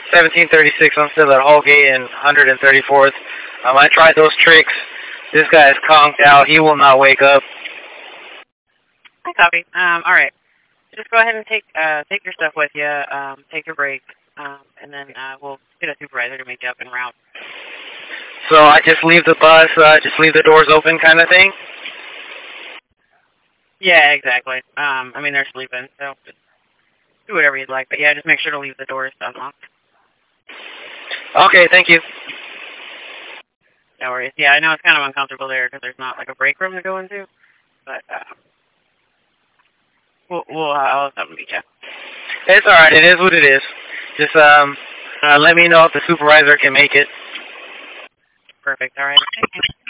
1736, I'm still at Holgate and 134th. I tried those tricks. This guy is conked out. He will not wake up. I copy. All right. Just go ahead and take your stuff with you. Take your break, and then we'll get a supervisor to meet you up en route. So I just leave the bus, just leave the doors open kind of thing? Yeah, exactly. I mean, they're sleeping, so just do whatever you'd like. But yeah, just make sure to leave the doors unlocked. Okay, thank you. No worries. Yeah, I know it's kind of uncomfortable there because there's not like a break room to go into, but I'll have something to meet you. It's all right. It is what it is. Just let me know if the supervisor can make it. Perfect. All right.